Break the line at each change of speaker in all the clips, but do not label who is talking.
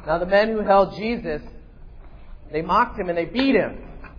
Now the men who held Jesus, they mocked him and they beat him.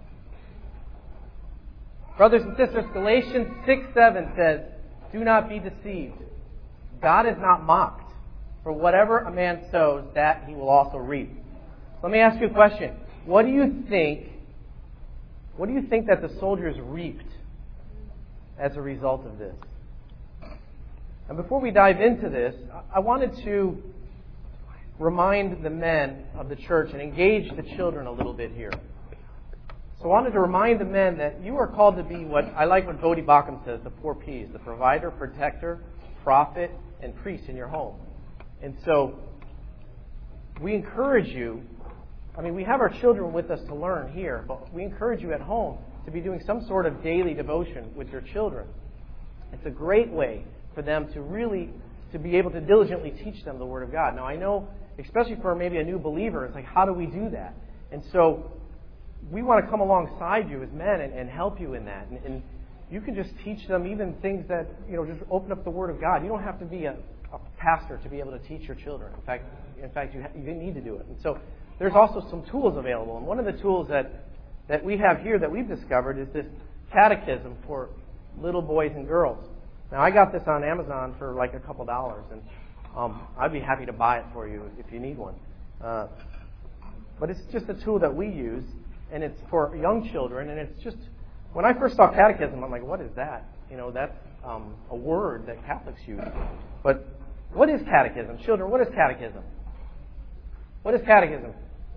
Brothers and sisters, Galatians 6:7 says, "Do not be deceived. God is not mocked. For whatever a man sows, that he will also reap." Let me ask you a question. What do you think that the soldiers reaped as a result of this? And before we dive into this, I wanted to remind the men of the church and engage the children a little bit here. So I wanted to remind the men that you are called to be what Bodhi Bacham says, the 4 Ps, the provider, protector, prophet, and priest in your home. And so we encourage you, we have our children with us to learn here, but we encourage you at home to be doing some sort of daily devotion with your children. It's a great way for them to be able to diligently teach them the Word of God. Now I know, especially for maybe a new believer, it's like, how do we do that? And so we want to come alongside you as men and help you in that. And you can just teach them even things that, just open up the Word of God. You don't have to be a pastor to be able to teach your children. In fact, you need to do it. And so there's also some tools available. And one of the tools that we have here that we've discovered is this catechism for little boys and girls. Now, I got this on Amazon for like a couple dollars, and I'd be happy to buy it for you if you need one. But it's just a tool that we use, and it's for young children, and it's just, when I first saw catechism, I'm like, what is that? That's a word that Catholics use. But what is catechism? Children, what is catechism? What is catechism?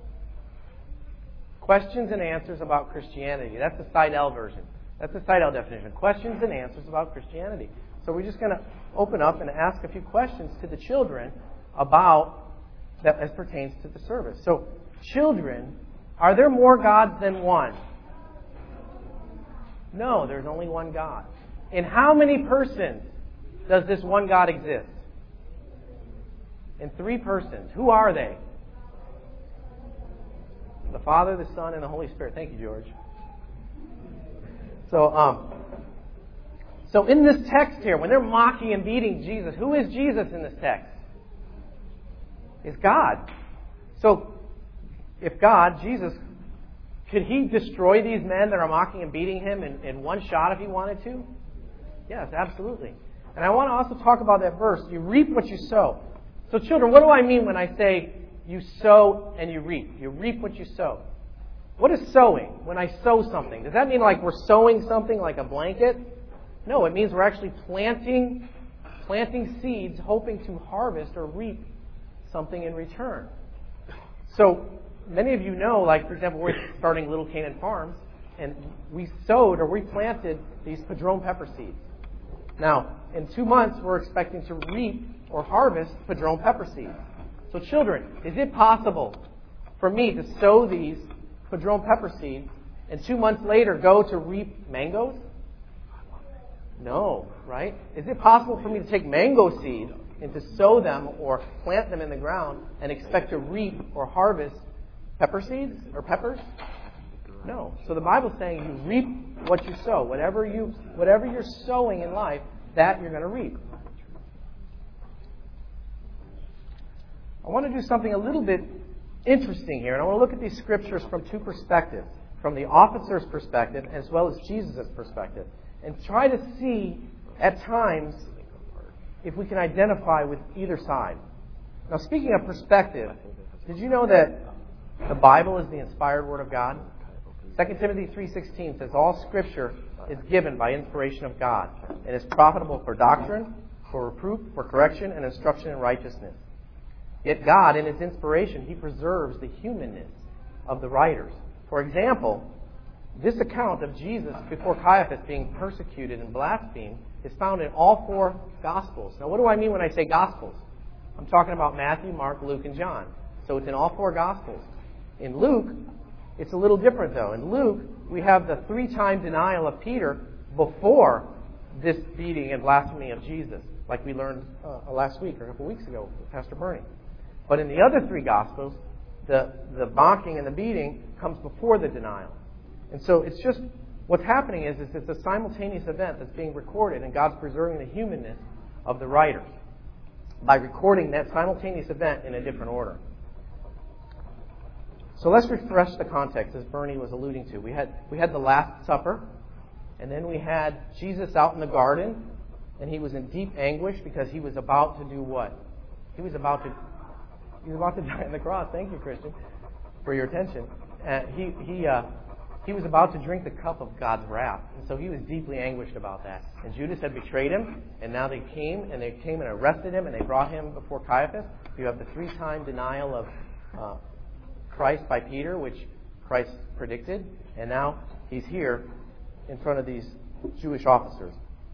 Questions and answers about Christianity. That's the Seidel version. That's the Seidel definition. Questions and answers about Christianity. So we're just going to open up and ask a few questions to the children about that as pertains to the service. So, children, are there more gods than one? No, there's only one God. In how many persons does this one God exist? In 3 persons. Who are they? The Father, the Son, and the Holy Spirit. Thank you, George. So in this text here, when they're mocking and beating Jesus, who is Jesus in this text? It's God. So, if God, Jesus, could He destroy these men that are mocking and beating Him in one shot if He wanted to? Yes, absolutely. And I want to also talk about that verse. You reap what you sow. So children, what do I mean when I say you sow and you reap? You reap what you sow. What is sowing? When I sow something, does that mean like we're sowing something like a blanket? No, it means we're actually planting seeds, hoping to harvest or reap something in return. So many of you know, like for example, we're starting Little Canaan Farms, and we sowed or we planted these padron pepper seeds. Now, in 2 months, we're expecting to reap or harvest padron pepper seeds. So children, is it possible for me to sow these padron pepper seeds and 2 months later go to reap mangoes? No, right? Is it possible for me to take mango seeds and to sow them or plant them in the ground and expect to reap or harvest pepper seeds or peppers? No. So the Bible's saying you reap what you sow. Whatever you're sowing in life, that you're going to reap. I want to do something a little bit interesting here, and I want to look at these scriptures from 2 perspectives, from the officer's perspective as well as Jesus' perspective, and try to see at times if we can identify with either side. Now, speaking of perspective, did you know that the Bible is the inspired Word of God? 2 Timothy 3:16 says, all Scripture is given by inspiration of God and is profitable for doctrine, for reproof, for correction, and instruction in righteousness. Yet God, in His inspiration, He preserves the humanness of the writers. For example, this account of Jesus before Caiaphas being persecuted and blasphemed is found in all 4 Gospels. Now, what do I mean when I say Gospels? I'm talking about Matthew, Mark, Luke, and John. So it's in all 4 Gospels. In Luke, it's a little different, though. In Luke, we have the 3-time denial of Peter before this beating and blasphemy of Jesus, like we learned last week or a couple weeks ago with Pastor Bernie. But in the other 3 Gospels, the mocking and the beating comes before the denial. And so it's just, what's happening is it's a simultaneous event that's being recorded, and God's preserving the humanness of the writers by recording that simultaneous event in a different order. So let's refresh the context, as Bernie was alluding to. We had the Last Supper, and then we had Jesus out in the garden, and he was in deep anguish because he was about to do what? He was about to die on the cross. Thank you, Christian, for your attention. He was about to drink the cup of God's wrath, and so he was deeply anguished about that. And Judas had betrayed him, and now they came and arrested him, and they brought him before Caiaphas. You have the 3-time denial of Christ by Peter, which Christ predicted, and now he's here in front of these Jewish officers.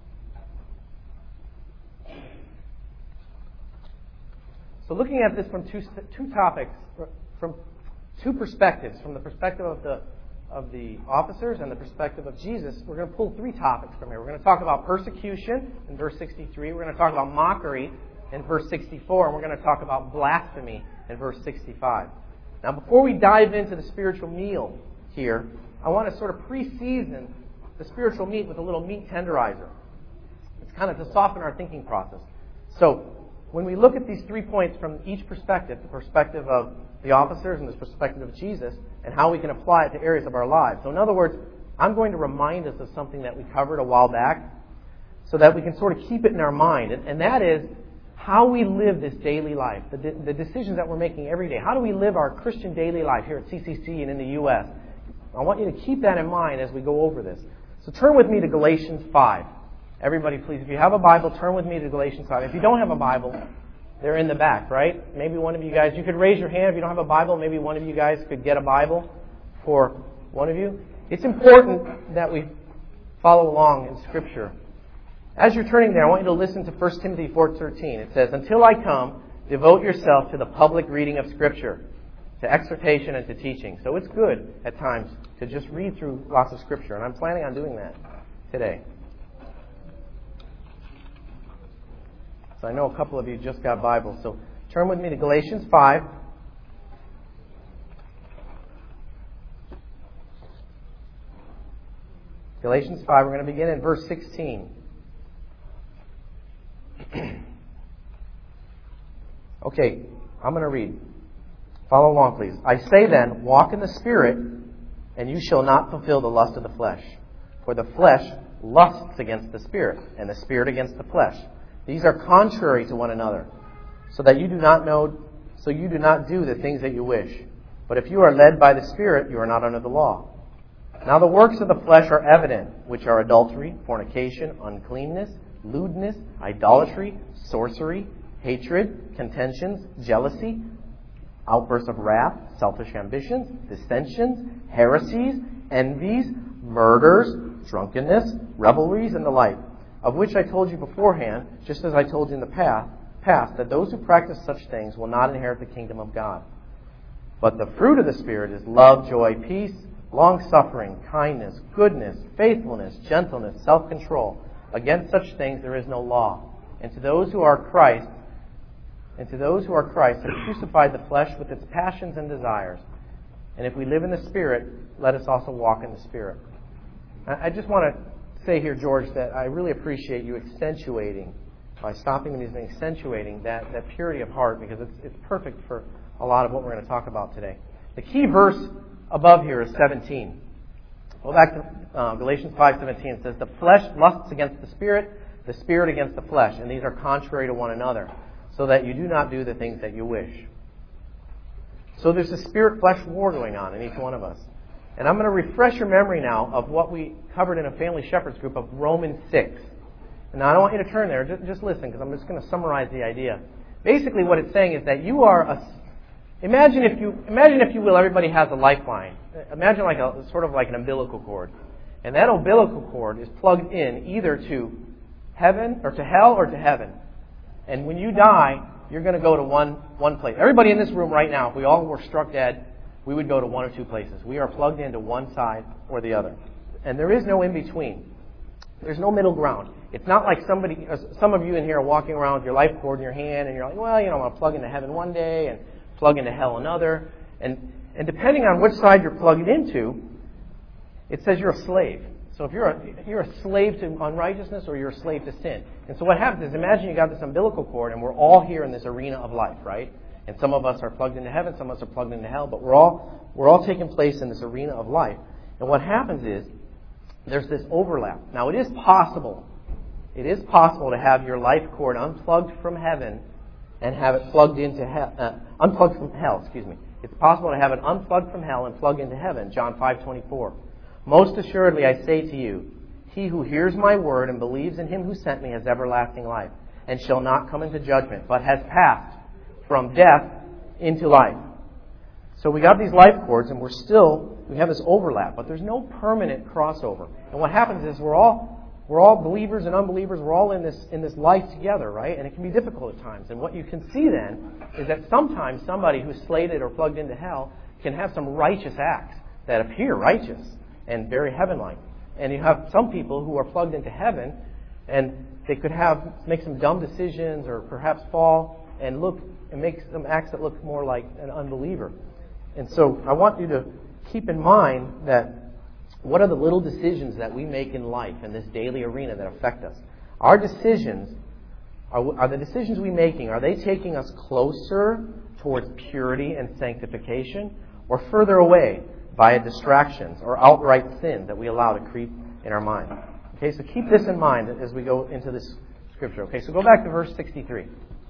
So looking at this from two topics, from two perspectives, from the perspective of the officers and the perspective of Jesus, we're going to pull 3 topics from here. We're going to talk about persecution in verse 63. We're going to talk about mockery in verse 64. And we're going to talk about blasphemy in verse 65. Now, before we dive into the spiritual meal here, I want to sort of pre-season the spiritual meat with a little meat tenderizer. It's kind of to soften our thinking process. So, when we look at these 3 points from each perspective, the perspective of the officers and the perspective of Jesus, and how we can apply it to areas of our lives. So in other words, I'm going to remind us of something that we covered a while back so that we can sort of keep it in our mind. And that is how we live this daily life, the decisions that we're making every day. How do we live our Christian daily life here at CCC and in the U.S.? I want you to keep that in mind as we go over this. So turn with me to Galatians 5. Everybody, please, if you have a Bible, turn with me to Galatians 5. If you don't have a Bible, they're in the back, right? Maybe one of you guys, you could raise your hand if you don't have a Bible. Maybe one of you guys could get a Bible for one of you. It's important that we follow along in Scripture. As you're turning there, I want you to listen to 1 Timothy 4:13. It says, "Until I come, devote yourself to the public reading of Scripture, to exhortation and to teaching." So it's good at times to just read through lots of Scripture, and I'm planning on doing that today. So I know a couple of you just got Bibles, so turn with me to Galatians 5. Galatians 5, we're going to begin in verse 16. Okay, I'm going to read. Follow along, please. "I say then, walk in the Spirit, and you shall not fulfill the lust of the flesh. For the flesh lusts against the Spirit, and the Spirit against the flesh. These are contrary to one another, so you do not do the things that you wish. But if you are led by the Spirit, you are not under the law. Now the works of the flesh are evident, which are adultery, fornication, uncleanness, lewdness, idolatry, sorcery, hatred, contentions, jealousy, outbursts of wrath, selfish ambitions, dissensions, heresies, envies, murders, drunkenness, revelries, and the like, of which I told you beforehand, just as I told you in the past, that those who practice such things will not inherit the kingdom of God. But the fruit of the Spirit is love, joy, peace, long-suffering, kindness, goodness, faithfulness, gentleness, self-control. Against such things there is no law. And to those who are Christ have crucified the flesh with its passions and desires. And if we live in the Spirit, let us also walk in the Spirit." I just want to say here, George, that I really appreciate you accentuating, by stopping these and accentuating that purity of heart, because it's perfect for a lot of what we're going to talk about today. The key verse above here is 17. Go back to Galatians 5:17. It says, "The flesh lusts against the Spirit against the flesh, and these are contrary to one another, so that you do not do the things that you wish." So there's a spirit-flesh war going on in each one of us. And I'm going to refresh your memory now of what we covered in a Family Shepherds group of Romans 6. And now I don't want you to turn there. Just listen, because I'm just going to summarize the idea. Basically what it's saying is that you are imagine if you will, everybody has a lifeline. Imagine sort of like an umbilical cord. And that umbilical cord is plugged in either to heaven or to hell or to heaven. And when you die, you're going to go to one place. Everybody in this room right now, if we all were struck dead, we would go to one or two places. We are plugged into one side or the other. And there is no in-between. There's no middle ground. It's not like some of you in here are walking around with your life cord in your hand and you're like, well, I'm going to plug into heaven one day and plug into hell another. And depending on which side you're plugged into, it says you're a slave. So if you're a slave to unrighteousness or you're a slave to sin. And so what happens is, imagine you got this umbilical cord and we're all here in this arena of life, right? And some of us are plugged into heaven, some of us are plugged into hell, but we're all taking place in this arena of life. And what happens is there's this overlap. Now, it is possible to have your life cord unplugged from heaven and have it plugged into unplugged from hell, excuse me. It's possible to have it unplugged from hell and plug into heaven, John 5:24. Most assuredly I say to you, he who hears my word and believes in him who sent me has everlasting life, and shall not come into judgment, but has passed from death into life. So we got these life cords, and we have this overlap, but there's no permanent crossover. And what happens is we're all believers and unbelievers. We're all in this life together, right? And it can be difficult at times. And what you can see then is that sometimes somebody who's slated or plugged into hell can have some righteous acts that appear righteous and very heaven-like. And you have some people who are plugged into heaven, and they could make some dumb decisions or perhaps fall and make some acts that look more like an unbeliever. And so I want you to keep in mind that what are the little decisions that we make in life in this daily arena that affect us? Our decisions, are the decisions we're making, are they taking us closer towards purity and sanctification, or further away via distractions or outright sin that we allow to creep in our mind? Okay, so keep this in mind as we go into this scripture. Okay, so go back to verse 63.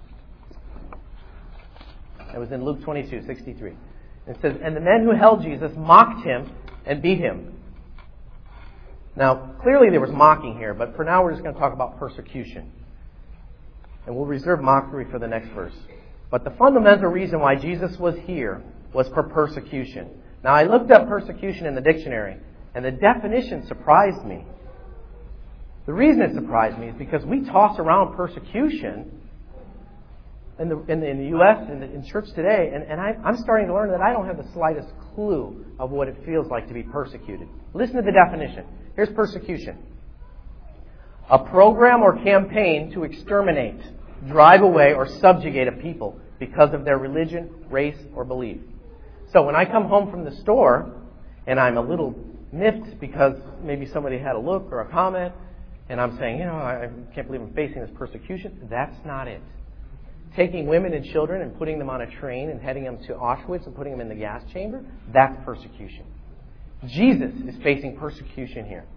It was in Luke 22:63. It says, and the men who held Jesus mocked him and beat him. Now, clearly there was mocking here, but for now we're just going to talk about persecution. And we'll reserve mockery for the next verse. But the fundamental reason why Jesus was here was for persecution. Now, I looked up persecution in the dictionary, and the definition surprised me. The reason it surprised me is because we toss around persecution in the U.S. and in church today, and I'm starting to learn that I don't have the slightest clue of what it feels like to be persecuted. Listen to the definition. Here's persecution. A program or campaign to exterminate, drive away, or subjugate a people because of their religion, race, or belief. So when I come home from the store and I'm a little miffed because maybe somebody had a look or a comment, and I'm saying, I can't believe I'm facing this persecution, that's not it. Taking women and children and putting them on a train and heading them to Auschwitz and putting them in the gas chamber, that's persecution. Jesus is facing persecution here.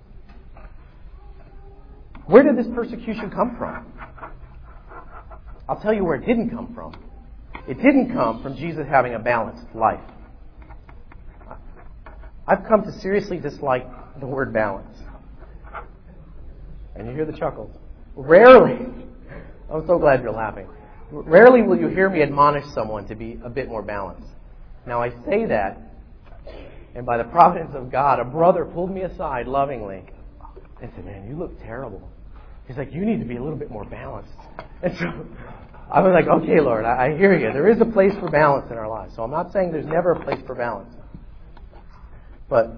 Where did this persecution come from? I'll tell you where it didn't come from. It didn't come from Jesus having a balanced life. I've come to seriously dislike the word balance. And you hear the chuckles. Rarely, I'm so glad you're laughing. Rarely will you hear me admonish someone to be a bit more balanced. Now I say that, and by the providence of God, a brother pulled me aside lovingly and said, man, you look terrible. He's like, you need to be a little bit more balanced. And so I was like, okay, Lord, I hear you. There is a place for balance in our lives. So I'm not saying there's never a place for balance. But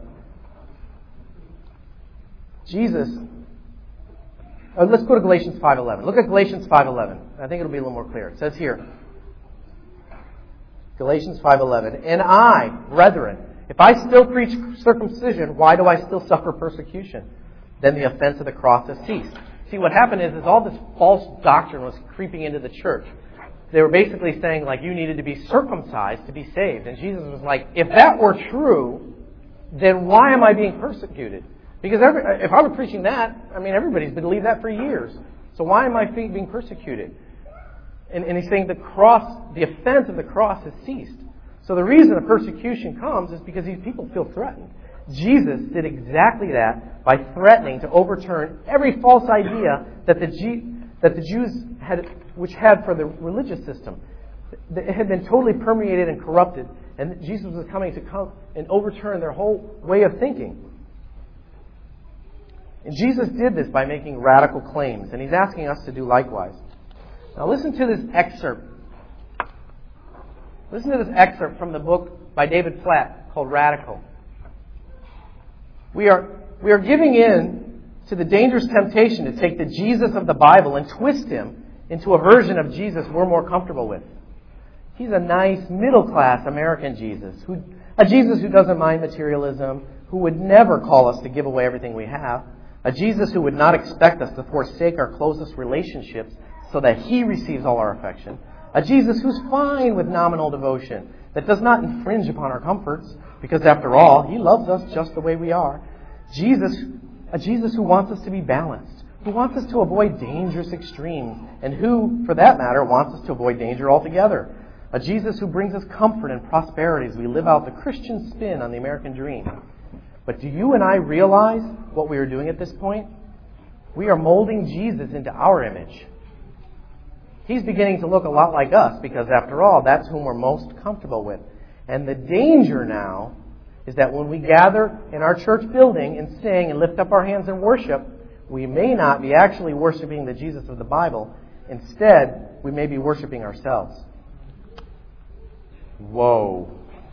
Jesus... let's go to Galatians 5:11. Look at Galatians 5:11. I think it'll be a little more clear. It says here, Galatians 5:11, and I, brethren, if I still preach circumcision, why do I still suffer persecution? Then the offense of the cross has ceased. See, what happened is all this false doctrine was creeping into the church. They were basically saying, like, you needed to be circumcised to be saved. And Jesus was like, if that were true, then why am I being persecuted? Because if I were preaching that, everybody's believed that for years. So why am I being persecuted? And he's saying the offense of the cross has ceased. So the reason the persecution comes is because these people feel threatened. Jesus did exactly that by threatening to overturn every false idea that the Jews had for the religious system. It had been totally permeated and corrupted, and Jesus was coming to come and overturn their whole way of thinking. And Jesus did this by making radical claims, and he's asking us to do likewise. Now listen to this excerpt. Listen to this excerpt from the book by David Platt called Radical. We are giving in to the dangerous temptation to take the Jesus of the Bible and twist him into a version of Jesus we're more comfortable with. He's a nice, middle-class American Jesus, a Jesus who doesn't mind materialism, who would never call us to give away everything we have, a Jesus who would not expect us to forsake our closest relationships so that he receives all our affection, A Jesus who's fine with nominal devotion, that does not infringe upon our comforts, because after all, He loves us just the way we are. A Jesus who wants us to be balanced, who wants us to avoid dangerous extremes, and who, for that matter, wants us to avoid danger altogether. A Jesus who brings us comfort and prosperity as we live out the Christian spin on the American dream. But do you and I realize what we are doing at this point? We are molding Jesus into our image. He's beginning to look a lot like us because, after all, that's whom we're most comfortable with. And the danger now is that when we gather in our church building and sing and lift up our hands in worship, we may not be actually worshiping the Jesus of the Bible. Instead, we may be worshiping ourselves. Whoa.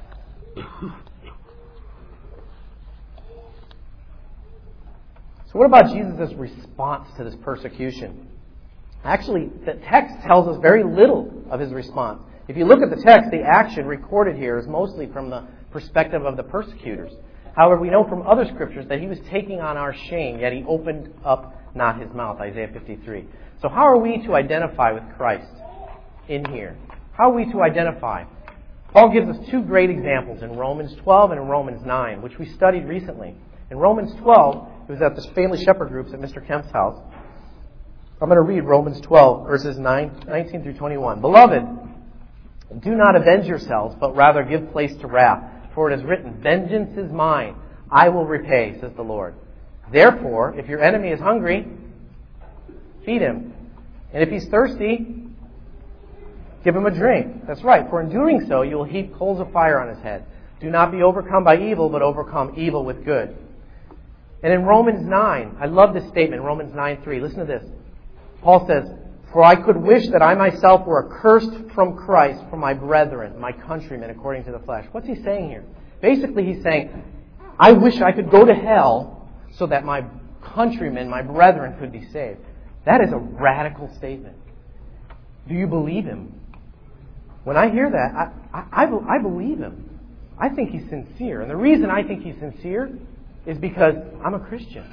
So what about Jesus' response to this persecution? Actually, the text tells us very little of His response. If you look at the text, the action recorded here is mostly from the perspective of the persecutors. However, we know from other scriptures that He was taking on our shame, yet He opened up not His mouth, Isaiah 53. So how are we to identify with Christ in here? How are we to identify? Paul gives us two great examples in Romans 12 and in Romans 9, which we studied recently. In Romans 12, it was at the family shepherd groups at Mr. Kemp's house. I'm going to read Romans 12, verses 19 through 21. Beloved, do not avenge yourselves, but rather give place to wrath. For it is written, vengeance is mine, I will repay, says the Lord. Therefore, if your enemy is hungry, feed him. And if he's thirsty, give him a drink. That's right, for in doing so, you will heap coals of fire on his head. Do not be overcome by evil, but overcome evil with good. And in Romans 9, I love this statement, Romans 9:3. Listen to this. Paul says, for I could wish that I myself were accursed from Christ for my brethren, my countrymen, according to the flesh. What's he saying here? Basically, he's saying, I wish I could go to hell so that my countrymen, my brethren, could be saved. That is a radical statement. Do you believe him? When I hear that, I believe him. I think he's sincere. And the reason I think he's sincere is because I'm a Christian.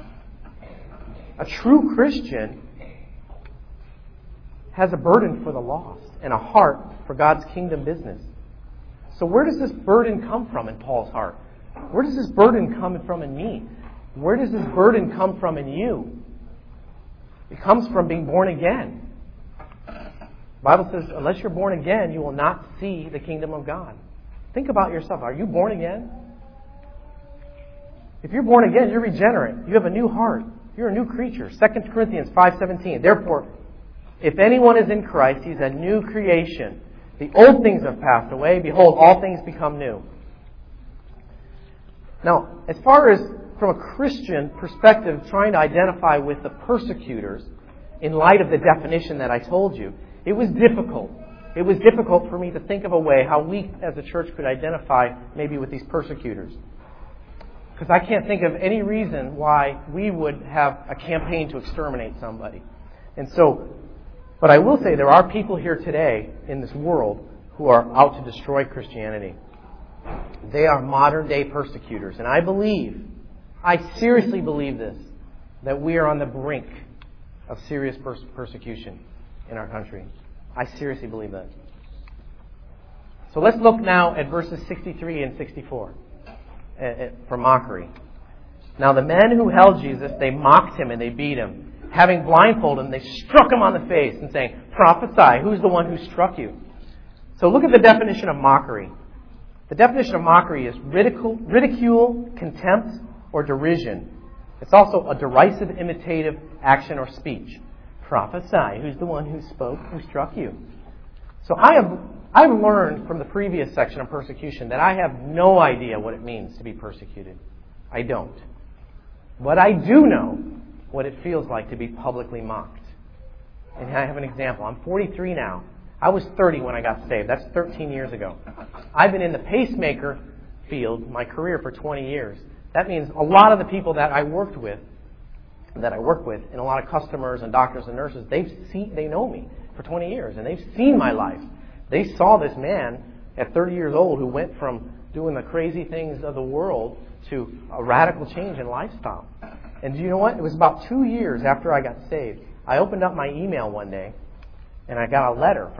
A true Christian has a burden for the lost and a heart for God's kingdom business. So where does this burden come from in Paul's heart? Where does this burden come from in me? Where does this burden come from in you? It comes from being born again. The Bible says, unless you're born again, you will not see the kingdom of God. Think about yourself. Are you born again? If you're born again, you're regenerate. You have a new heart. You're a new creature. 2 Corinthians 5:17. Therefore, if anyone is in Christ, he's a new creation. The old things have passed away. Behold, all things become new. Now, as far as from a Christian perspective, trying to identify with the persecutors in light of the definition that I told you, it was difficult. It was difficult for me to think of a way how we as a church could identify maybe with these persecutors. Because I can't think of any reason why we would have a campaign to exterminate somebody. And so, but I will say there are people here today in this world who are out to destroy Christianity. They are modern day persecutors. And I seriously believe this, that we are on the brink of serious persecution in our country. I seriously believe that. So let's look now at verses 63 and 64 for mockery. Now the men who held Jesus, they mocked him and they beat him. Having blindfolded him, they struck him on the face and saying, prophesy, who's the one who struck you? So look at the definition of mockery. The definition of mockery is ridicule, contempt, or derision. It's also a derisive, imitative action or speech. Prophesy, who's the one who spoke, who struck you? So I've learned from the previous section on persecution that I have no idea what it means to be persecuted. I don't. But I do know what it feels like to be publicly mocked. And I have an example. I'm 43 now. I was 30 when I got saved. That's 13 years ago. I've been in the pacemaker field, my career, for 20 years. That means a lot of the people that I work with, and a lot of customers and doctors and nurses, they know me for 20 years, and they've seen my life. They saw this man at 30 years old who went from doing the crazy things of the world to a radical change in lifestyle. And do you know what? It was about 2 years after I got saved. I opened up my email one day, and I got a letter from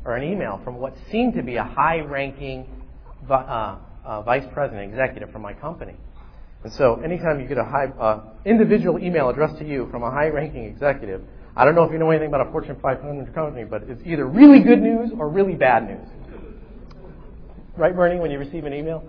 or an email from what seemed to be a high-ranking vice president, executive from my company. And so anytime you get a high individual email addressed to you from a high-ranking executive, I don't know if you know anything about a Fortune 500 company, but it's either really good news or really bad news. Right, Bernie, when you receive an email?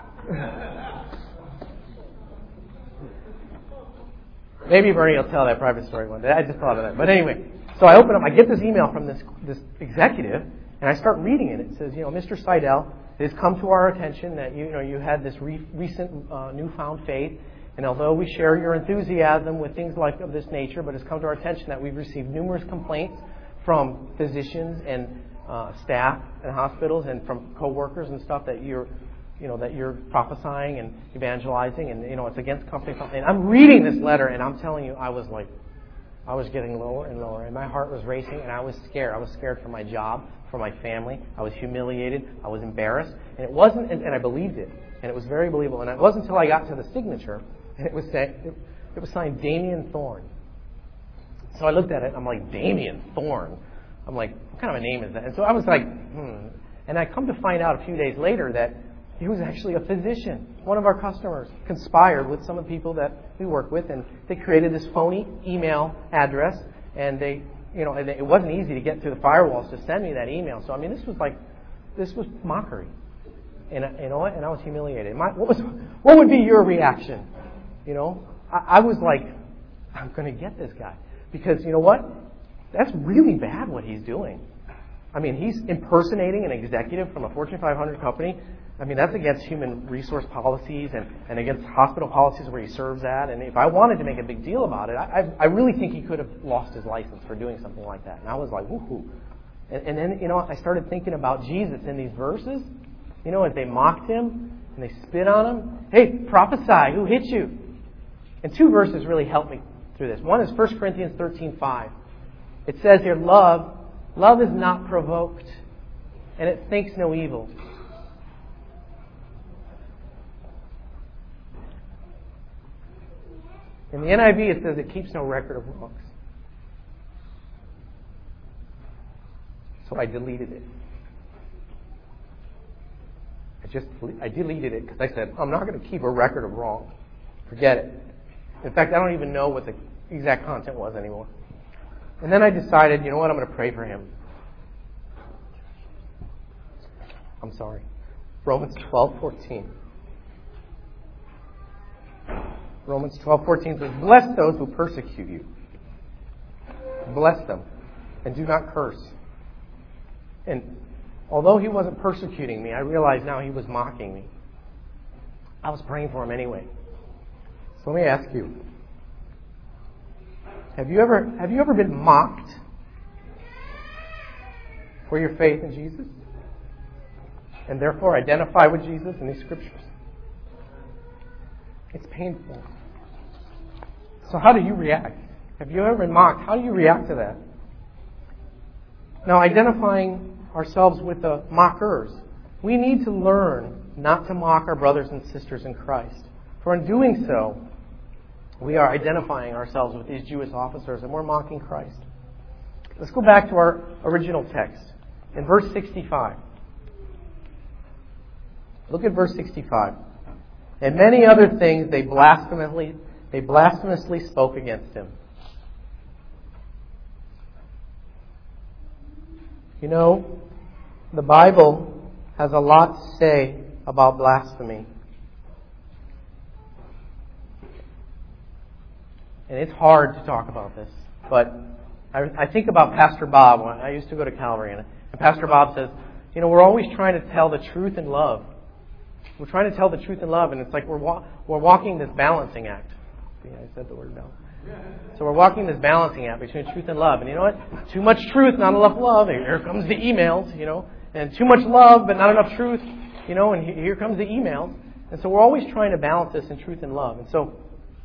Maybe Bernie will tell that private story one day. I just thought of that. But anyway, so I open up, I get this email from this executive, and I start reading it. It says, Mr. Seidel, it has come to our attention that you had this recent newfound faith, and although we share your enthusiasm with things like of this nature, but it's come to our attention that we've received numerous complaints from physicians and staff in hospitals and from coworkers and stuff that you're prophesying and evangelizing, and it's against company. And I'm reading this letter, and I'm telling you, I was getting lower and lower, and my heart was racing, and I was scared. I was scared for my job, for my family. I was humiliated. I was embarrassed, and it wasn't, and I believed it, and it was very believable. And it wasn't until I got to the signature, and it was signed Damien Thorne. So I looked at it, and I'm like, Damien Thorne. I'm like, what kind of a name is that? And so I was like, And I come to find out a few days later that he was actually a physician. One of our customers conspired with some of the people that we work with, and they created this phony email address, and and it wasn't easy to get through the firewalls to send me that email. So this was mockery, and and I was humiliated. What would be your reaction? I was like, I'm going to get this guy, because you know what? That's really bad what he's doing. He's impersonating an executive from a Fortune 500 company. That's against human resource policies and against hospital policies where he serves at. And if I wanted to make a big deal about it, I really think he could have lost his license for doing something like that. And I was like, woohoo. And then, I started thinking about Jesus in these verses. As they mocked him and they spit on him. Hey, prophesy. Who hit you? And two verses really helped me through this. One is 1 Corinthians 13:5. It says here, love is not provoked, and it thinks no evil. In the NIV, it says it keeps no record of wrongs. So I deleted it. I deleted it because I said, I'm not going to keep a record of wrong. Forget it. In fact, I don't even know what the exact content was anymore. And then I decided, I'm going to pray for him. I'm sorry. Romans 12:14. Romans 12:14 says, bless those who persecute you. Bless them. And do not curse. And although he wasn't persecuting me, I realize now he was mocking me. I was praying for him anyway. So let me ask you. Have you ever been mocked for your faith in Jesus? And therefore identify with Jesus in these scriptures? It's painful. So how do you react? Have you ever been mocked? How do you react to that? Now, identifying ourselves with the mockers, we need to learn not to mock our brothers and sisters in Christ. For in doing so, we are identifying ourselves with these Jewish officers, and we're mocking Christ. Let's go back to our original text. In verse 65. Look at verse 65. And many other things they blasphemously spoke against him. The Bible has a lot to say about blasphemy. And it's hard to talk about this. But I think about Pastor Bob. When I used to go to Calvary. And Pastor Bob says, we're always trying to tell the truth in love. We're trying to tell the truth in love. And it's like we're walking this balancing act. See, I said the word balance. So we're walking this balancing act between truth and love. And you know what? Too much truth, not enough love. Here comes the emails, And too much love, but not enough truth, And here comes the emails. And so we're always trying to balance this in truth and love. And so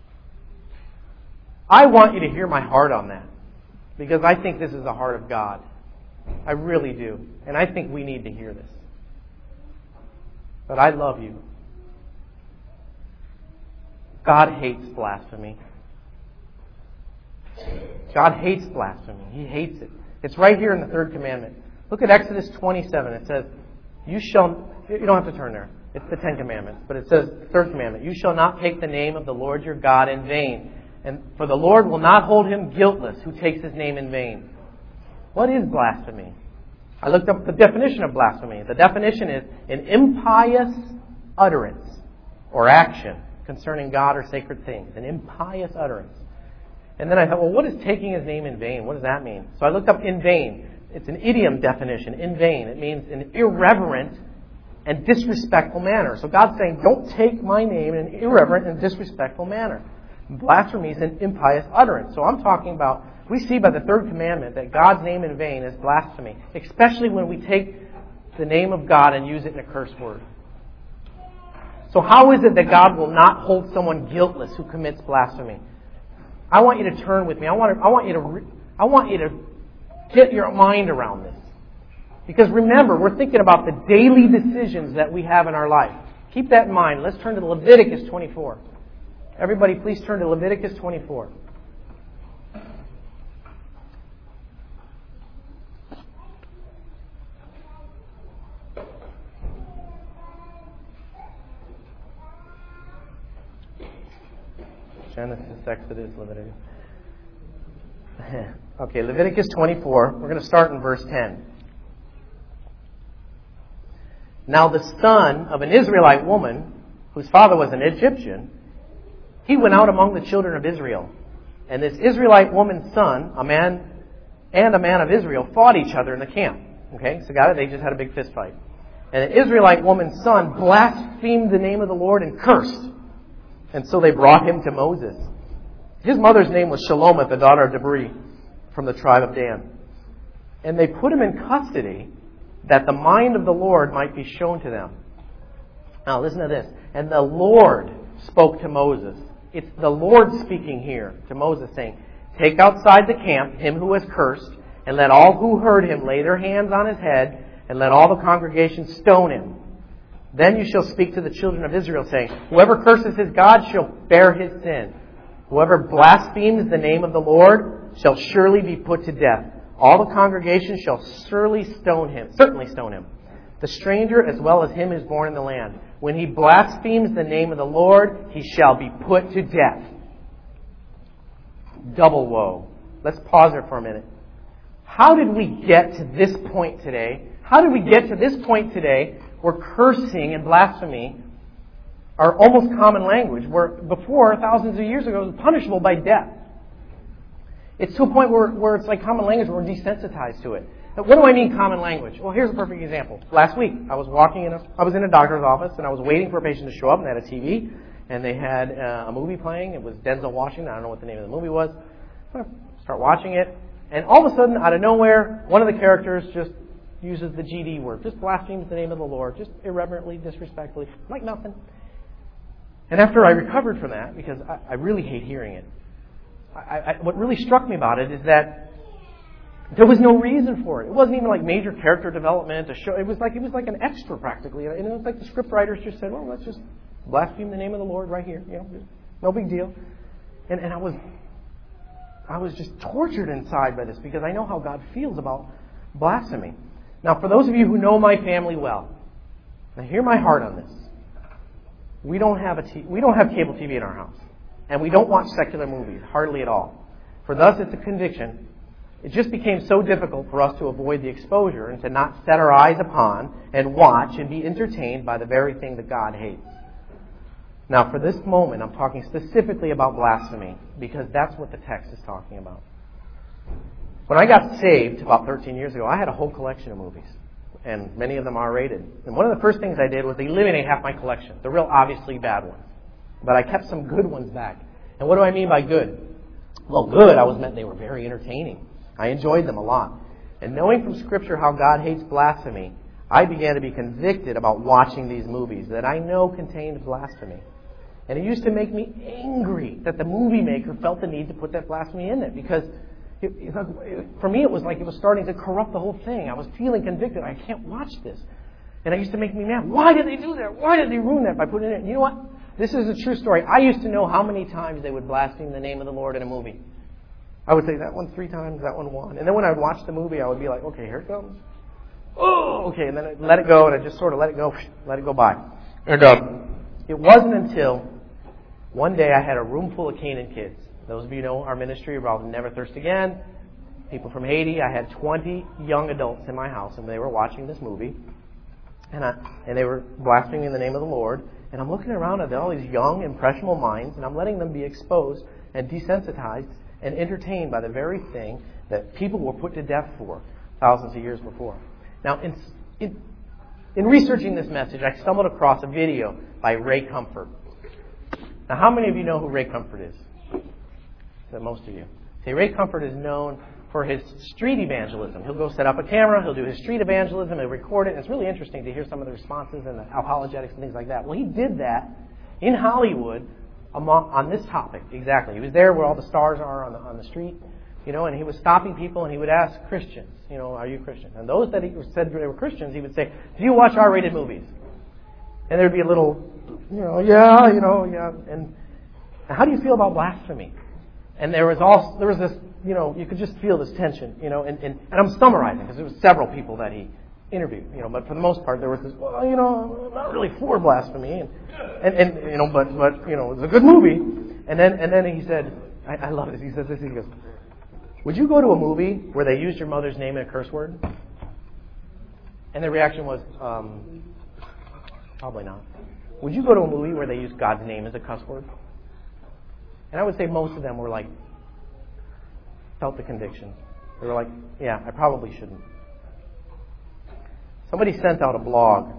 I want you to hear my heart on that. Because I think this is the heart of God. I really do. And I think we need to hear this. But I love you. God hates blasphemy. God hates blasphemy. He hates it. It's right here in the third commandment. Look at Exodus 27. It says, you don't have to turn there. It's the Ten Commandments. But it says, third commandment, you shall not take the name of the Lord your God in vain. And for the Lord will not hold him guiltless who takes his name in vain. What is blasphemy? I looked up the definition of blasphemy. The definition is an impious utterance or action concerning God or sacred things. An impious utterance. And then I thought, well, what is taking his name in vain? What does that mean? So I looked up in vain. It's an idiom definition, in vain. It means an irreverent and disrespectful manner. So God's saying, don't take my name in an irreverent and disrespectful manner. Blasphemy is an impious utterance. So I'm talking about, we see by the third commandment that God's name in vain is blasphemy, especially when we take the name of God and use it in a curse word. So how is it that God will not hold someone guiltless who commits blasphemy? I want you to turn with me. I want you to get your mind around this. Because remember, we're thinking about the daily decisions that we have in our life. Keep that in mind. Let's turn to Leviticus 24. Everybody, please turn to Leviticus 24. Genesis, Exodus, Leviticus. Okay, Leviticus 24. We're going to start in verse 10. Now the son of an Israelite woman, whose father was an Egyptian, he went out among the children of Israel. And this Israelite woman's son, a man of Israel, fought each other in the camp. Okay, so got it? They just had a big fist fight. And the Israelite woman's son blasphemed the name of the Lord and cursed. And so they brought him to Moses. His mother's name was Shalomith, the daughter of Debri, from the tribe of Dan. And they put him in custody that the mind of the Lord might be shown to them. Now listen to this. And the Lord spoke to Moses. It's the Lord speaking here to Moses, saying, take outside the camp him who was cursed, and let all who heard him lay their hands on his head, and let all the congregation stone him. Then you shall speak to the children of Israel, saying, whoever curses his God shall bear his sin. Whoever blasphemes the name of the Lord shall surely be put to death. All the congregation shall certainly stone him. The stranger as well as him who is born in the land. When he blasphemes the name of the Lord, he shall be put to death. Double woe. Let's pause there for a minute. How did we get to this point today? Where cursing and blasphemy are almost common language, where before, thousands of years ago, it was punishable by death. It's to a point where it's like common language, we're desensitized to it. Now, what do I mean common language? Well, here's a perfect example. Last week, I was in a doctor's office, and I was waiting for a patient to show up, and they had a TV, and they had a movie playing. It was Denzel Washington. I don't know what the name of the movie was. So I start watching it, and all of a sudden, out of nowhere, one of the characters just uses the GD word, just blasphemes the name of the Lord, just irreverently, disrespectfully, like nothing. And after I recovered from that, because I really hate hearing it, what really struck me about it is that there was no reason for it. It wasn't even like major character development, a show. It was like an extra practically. And it was like the script writers just said, well, let's just blaspheme the name of the Lord right here. No big deal. And I was just tortured inside by this because I know how God feels about blasphemy. Now, for those of you who know my family well, now hear my heart on this. We don't have cable TV in our house. And we don't watch secular movies, hardly at all. For us, it's a conviction. It just became so difficult for us to avoid the exposure and to not set our eyes upon and watch and be entertained by the very thing that God hates. Now, for this moment, I'm talking specifically about blasphemy because that's what the text is talking about. When I got saved about 13 years ago, I had a whole collection of movies. And many of them are R-rated. And one of the first things I did was eliminate half my collection. The real obviously bad ones. But I kept some good ones back. And what do I mean by good? Well, good, meant they were very entertaining. I enjoyed them a lot. And knowing from Scripture how God hates blasphemy, I began to be convicted about watching these movies that I know contained blasphemy. And it used to make me angry that the movie maker felt the need to put that blasphemy in it. Because for me, it was like it was starting to corrupt the whole thing. I was feeling convicted. I can't watch this. And it used to make me mad. Why did they do that? Why did they ruin that by putting it in? You know what? This is a true story. I used to know how many times they would blaspheme the name of the Lord in a movie. I would say that one 3 times, that one 1. And then when I would watch the movie, I would be like, okay, here it comes. oh, okay, and then I let it go, and I just sort of let it go by. And it wasn't until one day I had a room full of Canaan kids. Those of you who know our ministry about Never Thirst Again, people from Haiti. I had 20 young adults in my house, and they were watching this movie, and they were blaspheming in the name of the Lord. And I'm looking around at all these young, impressionable minds, and I'm letting them be exposed and desensitized and entertained by the very thing that people were put to death for thousands of years before. Now, in researching this message, I stumbled across a video by Ray Comfort. Now, how many of you know who Ray Comfort is? So most of you. See, Ray Comfort is known for his street evangelism. He'll go set up a camera, he'll do his street evangelism, he'll record it, and it's really interesting to hear some of the responses and the apologetics and things like that. Well, he did that in Hollywood on this topic, exactly. He was there where all the stars are on the street, and he was stopping people, and he would ask Christians, are you Christian? And those that he said they were Christians, he would say, do you watch R-rated movies? And there'd be a little, yeah. And how do you feel about blasphemy? And there was this, you could just feel this tension, and I'm summarizing because there was several people that he interviewed, but for the most part there was this, I'm not really for blasphemy, but it was a good movie. And then he said, I love this. He says this. He goes, would you go to a movie where they used your mother's name in a curse word? And the reaction was, probably not. Would you go to a movie where they used God's name as a cuss word? And I would say most of them were like, felt the conviction. They were like, yeah, I probably shouldn't. Somebody sent out a blog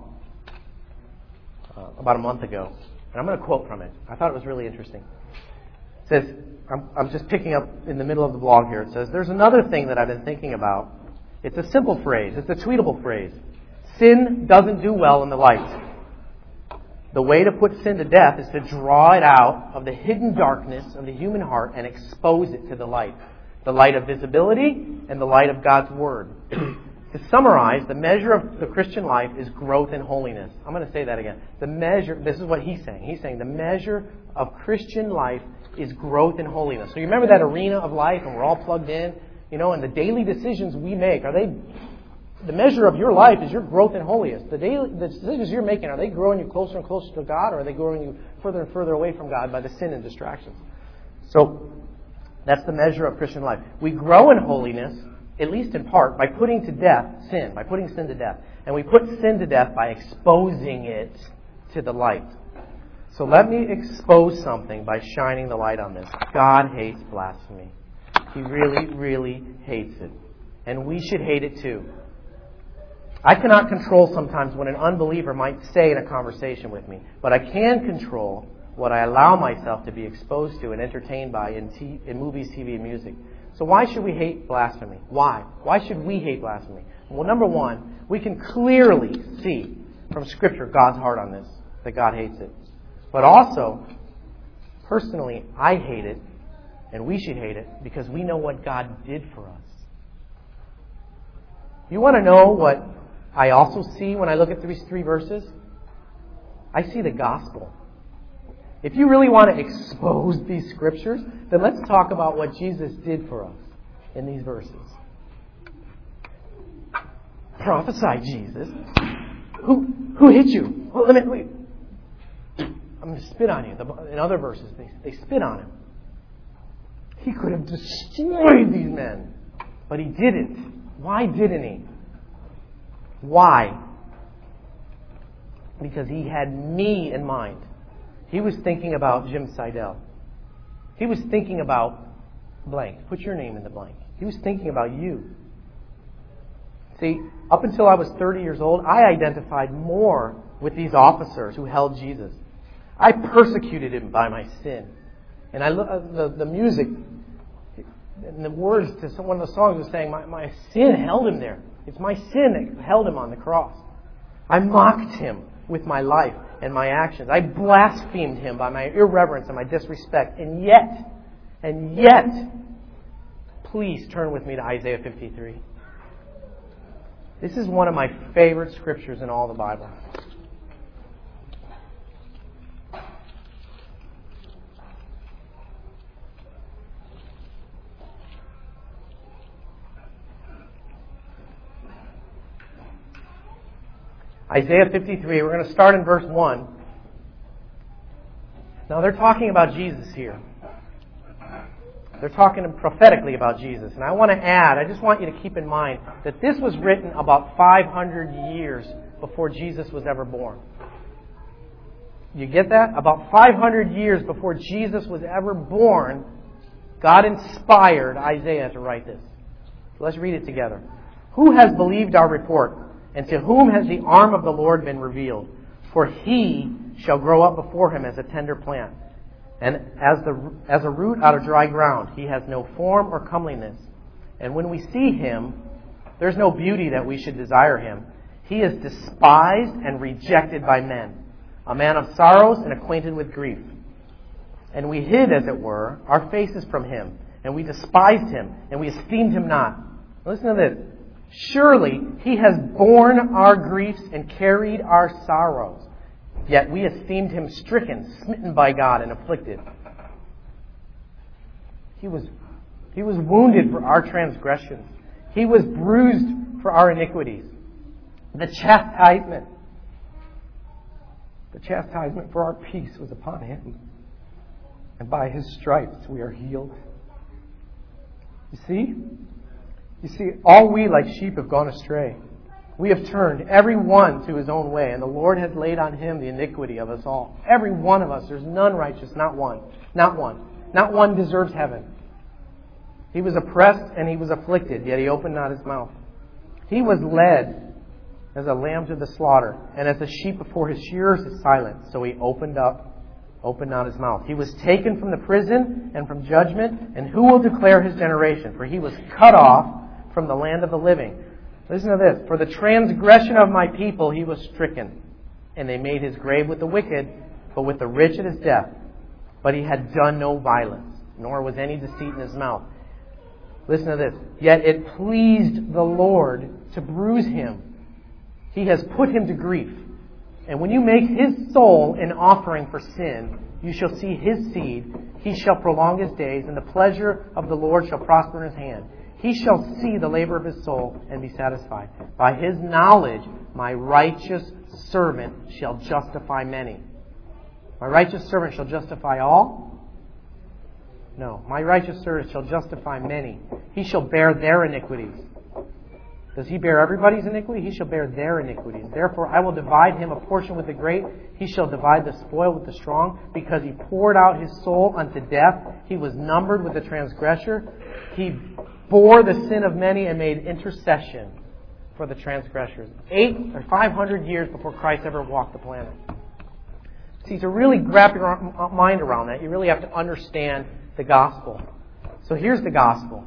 about a month ago, and I'm going to quote from it. I thought it was really interesting. It says, I'm just picking up in the middle of the blog here. It says, there's another thing that I've been thinking about. It's a simple phrase. It's a tweetable phrase. Sin doesn't do well in the light. The way to put sin to death is to draw it out of the hidden darkness of the human heart and expose it to the light of visibility and the light of God's Word. To summarize, the measure of the Christian life is growth in holiness. I'm going to say that again. This is what he's saying. He's saying the measure of Christian life is growth in holiness. So you remember that arena of life and we're all plugged in, and the daily decisions we make, the measure of your life is your growth in holiness. The decisions you're making, are they growing you closer and closer to God, or are they growing you further and further away from God by the sin and distractions? So that's the measure of Christian life. We grow in holiness, at least in part, by putting to death sin, by putting sin to death. And we put sin to death by exposing it to the light. So let me expose something by shining the light on this. God hates blasphemy. He really, really hates it. And we should hate it too. I cannot control sometimes what an unbeliever might say in a conversation with me, but I can control what I allow myself to be exposed to and entertained by in movies, TV, and music. So why should we hate blasphemy? Why? Why should we hate blasphemy? Well, number one, we can clearly see from Scripture God's heart on this, that God hates it. But also, personally, I hate it, and we should hate it, because we know what God did for us. You want to know what I also see when I look at these three verses? I see the gospel. If you really want to expose these scriptures, then let's talk about what Jesus did for us in these verses. Prophesy, Jesus. Who hit you? Well, wait. I'm going to spit on you. In other verses, they spit on him. He could have destroyed these men, but he didn't. Why didn't he? Why? Because he had me in mind. He was thinking about Jim Seidel. He was thinking about blank. Put your name in the blank. He was thinking about you. See, up until I was 30 years old, I identified more with these officers who held Jesus. I persecuted him by my sin. And the music and the words to one of the songs was saying, my sin held him there. It's my sin that held him on the cross. I mocked him with my life and my actions. I blasphemed him by my irreverence and my disrespect. And yet, please turn with me to Isaiah 53. This is one of my favorite scriptures in all the Bible. Isaiah 53, we're going to start in verse 1. Now they're talking about Jesus here. They're talking prophetically about Jesus. And I want to add, I just want you to keep in mind that this was written about 500 years before Jesus was ever born. You get that? About 500 years before Jesus was ever born, God inspired Isaiah to write this. So let's read it together. Who has believed our report? And to whom has the arm of the Lord been revealed? For he shall grow up before him as a tender plant, and as a root out of dry ground. He has no form or comeliness. And when we see him, there's no beauty that we should desire him. He is despised and rejected by men, a man of sorrows and acquainted with grief. And we hid, as it were, our faces from him, and we despised him, and we esteemed him not. Listen to this. Surely he has borne our griefs and carried our sorrows. Yet we esteemed him stricken, smitten by God, and afflicted. He was wounded for our transgressions. He was bruised for our iniquities. The chastisement for our peace was upon him. And by his stripes we are healed. You see, all we like sheep have gone astray. We have turned every one to his own way, and the Lord has laid on him the iniquity of us all. Every one of us, there's none righteous, not one. Not one. Not one deserves heaven. He was oppressed and he was afflicted, yet he opened not his mouth. He was led as a lamb to the slaughter, and as a sheep before his shearers is silent, so he opened not his mouth. He was taken from the prison and from judgment, and who will declare his generation? For he was cut off from the land of the living. Listen to this. For the transgression of my people he was stricken, and they made his grave with the wicked, but with the rich at his death. But he had done no violence, nor was any deceit in his mouth. Listen to this. Yet it pleased the Lord to bruise him. He has put him to grief. And when you make his soul an offering for sin, you shall see his seed. He shall prolong his days, and the pleasure of the Lord shall prosper in his hand. He shall see the labor of his soul and be satisfied. By his knowledge, my righteous servant shall justify many. My righteous servant shall justify all? No. My righteous servant shall justify many. He shall bear their iniquities. Does he bear everybody's iniquity? He shall bear their iniquities. Therefore, I will divide him a portion with the great. He shall divide the spoil with the strong. Because he poured out his soul unto death, he was numbered with the transgressor. He bore the sin of many and made intercession for the transgressors. 500 years before Christ ever walked the planet. See, to really wrap your mind around that, you really have to understand the gospel. So here's the gospel.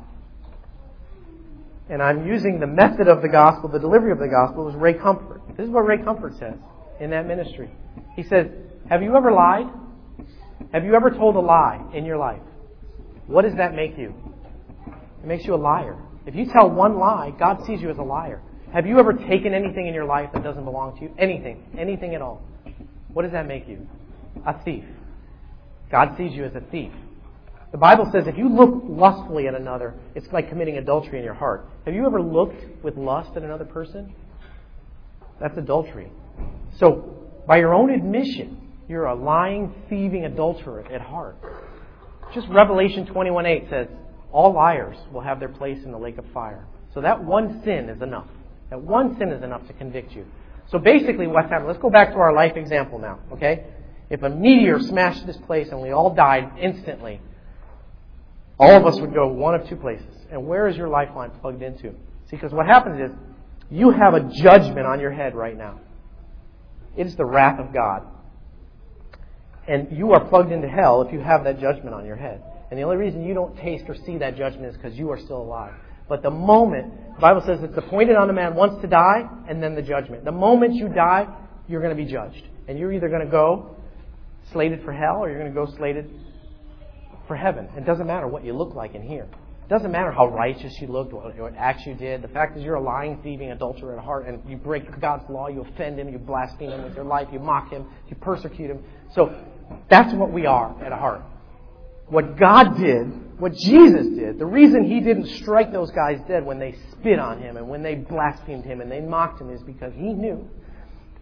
And I'm using the method of the gospel, the delivery of the gospel, was Ray Comfort. This is what Ray Comfort says in that ministry. He says, have you ever lied? Have you ever told a lie in your life? What does that make you? It makes you a liar. If you tell one lie, God sees you as a liar. Have you ever taken anything in your life that doesn't belong to you? Anything. Anything at all. What does that make you? A thief. God sees you as a thief. The Bible says if you look lustfully at another, it's like committing adultery in your heart. Have you ever looked with lust at another person? That's adultery. So, by your own admission, you're a lying, thieving adulterer at heart. Just Revelation 21:8 says, all liars will have their place in the lake of fire. So that one sin is enough. That one sin is enough to convict you. So basically what's happening, let's go back to our life example now, okay? If a meteor smashed this place and we all died instantly, all of us would go one of two places. And where is your lifeline plugged into? See, because what happens is, you have a judgment on your head right now. It is the wrath of God. And you are plugged into hell if you have that judgment on your head. And the only reason you don't taste or see that judgment is because you are still alive. But the moment, the Bible says it's appointed on a man once to die, and then the judgment. The moment you die, you're going to be judged. And you're either going to go slated for hell, or you're going to go slated for heaven. It doesn't matter what you look like in here. It doesn't matter how righteous you looked, what acts you did. The fact is you're a lying, thieving adulterer at heart, and you break God's law, you offend Him, you blaspheme Him with your life, you mock Him, you persecute Him. So that's what we are at heart. What God did, what Jesus did, the reason He didn't strike those guys dead when they spit on Him and when they blasphemed Him and they mocked Him is because He knew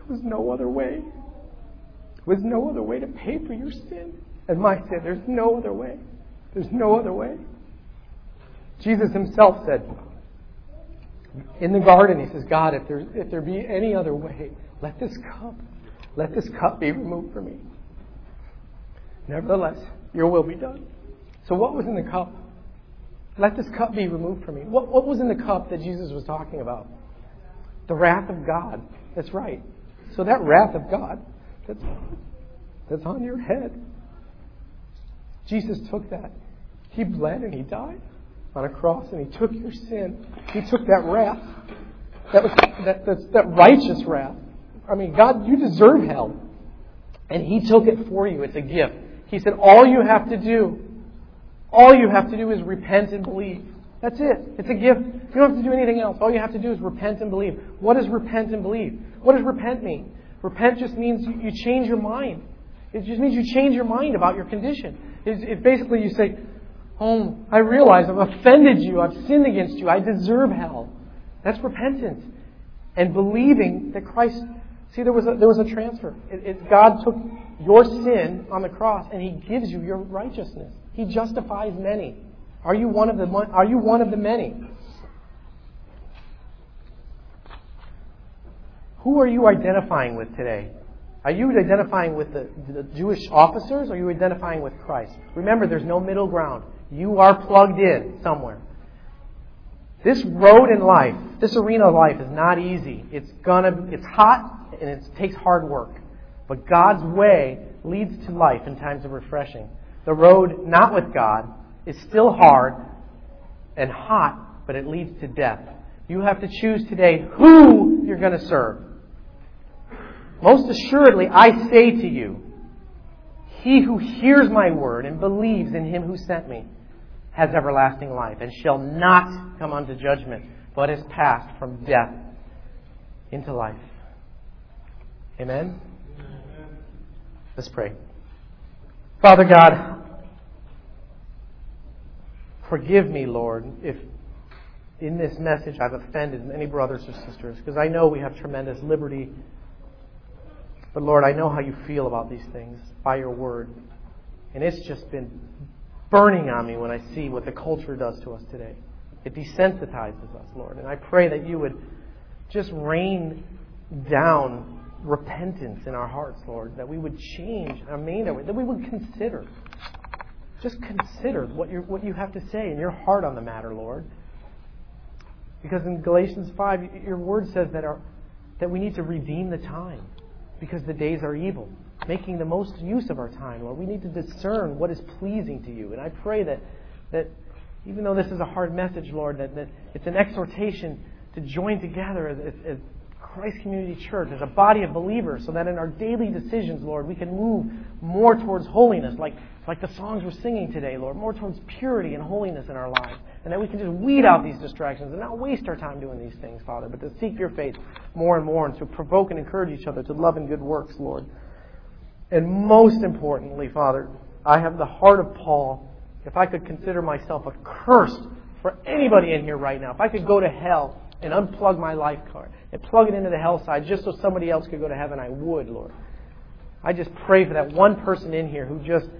was no other way. There was no other way to pay for your sin and my sin. There's no other way. There's no other way. Jesus himself said in the garden, he says, God, if there be any other way, let this cup be removed from me. Nevertheless, your will be done. So what was in the cup? Let this cup be removed from me. What was in the cup that Jesus was talking about? The wrath of God. That's right. So that wrath of God, that's on your head. Jesus took that. He bled and he died on a cross, and he took your sin. He took that wrath. That righteous wrath. I mean, God, you deserve hell. And he took it for you. It's a gift. He said, all you have to do is repent and believe. That's it. It's a gift. You don't have to do anything else. All you have to do is repent and believe. What does repent and believe? What does repent mean? Repent just means you change your mind. It just means you change your mind about your condition. It basically you say, oh, I realize I've offended you. I've sinned against you. I deserve hell. That's repentance. And believing that Christ... See, there was a transfer. God took your sin on the cross and he gives you your righteousness. He justifies many. Are you one of the many? Who are you identifying with today? Are you identifying with the Jewish officers or are you identifying with Christ? Remember, there's no middle ground. You are plugged in somewhere. This road in life, this arena of life is not easy. It's hot and it takes hard work. But God's way leads to life in times of refreshing. The road not with God is still hard and hot, but it leads to death. You have to choose today who you're going to serve. Most assuredly, I say to you, he who hears my word and believes in him who sent me has everlasting life and shall not come unto judgment, but is passed from death into life. Amen? Let's pray. Father God, forgive me, Lord, if in this message I've offended many brothers or sisters, because I know we have tremendous liberty. But Lord, I know how you feel about these things by your word. And it's just been burning on me when I see what the culture does to us today. It desensitizes us, Lord. And I pray that you would just rain down repentance in our hearts, Lord. That we would change our main, that we would consider. Just consider what you have to say in your heart on the matter, Lord. Because in Galatians 5, your word says that we need to redeem the time. Because the days are evil. Making the most use of our time, Lord. We need to discern what is pleasing to you. And I pray that even though this is a hard message, Lord, that it's an exhortation to join together as Christ Community Church, as a body of believers, so that in our daily decisions, Lord, we can move more towards holiness, like the songs we're singing today, Lord, more towards purity and holiness in our lives. And that we can just weed out these distractions and not waste our time doing these things, Father, but to seek your face more and more and to provoke and encourage each other to love and good works, Lord. And most importantly, Father, I have the heart of Paul. If I could consider myself accursed for anybody in here right now, if I could go to hell and unplug my life card and plug it into the hell side just so somebody else could go to heaven, I would, Lord. I just pray for that one person in here who just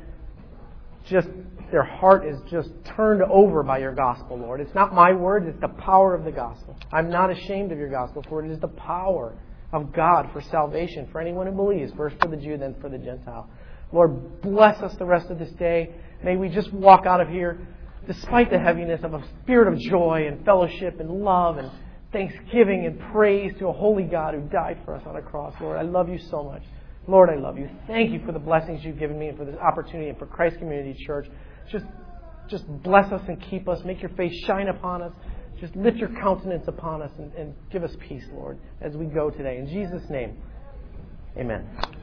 their heart is just turned over by your gospel, Lord. It's not my word, it's the power of the gospel. I'm not ashamed of your gospel, for it is the power of God for salvation for anyone who believes, first for the Jew, then for the Gentile. Lord, bless us the rest of this day. May we just walk out of here, despite the heaviness, of a spirit of joy and fellowship and love and thanksgiving and praise to a holy God who died for us on a cross. Lord, I love you so much. Lord, I love you. Thank you for the blessings you've given me and for this opportunity and for Christ Community Church. Just bless us and keep us. Make your face shine upon us. Just lift your countenance upon us and give us peace, Lord, as we go today. In Jesus' name, amen.